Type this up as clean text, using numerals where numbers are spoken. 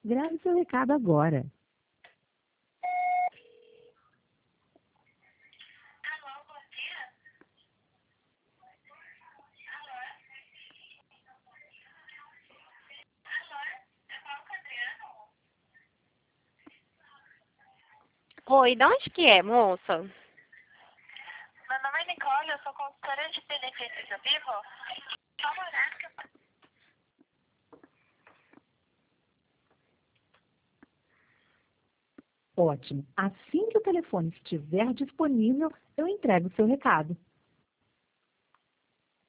Grave seu recado agora. Oi, de onde que é, moça? Meu nome é Nicole, eu sou consultora de benefícios do Vivo. Ótimo. Assim que o telefone estiver disponível, eu entrego o seu recado.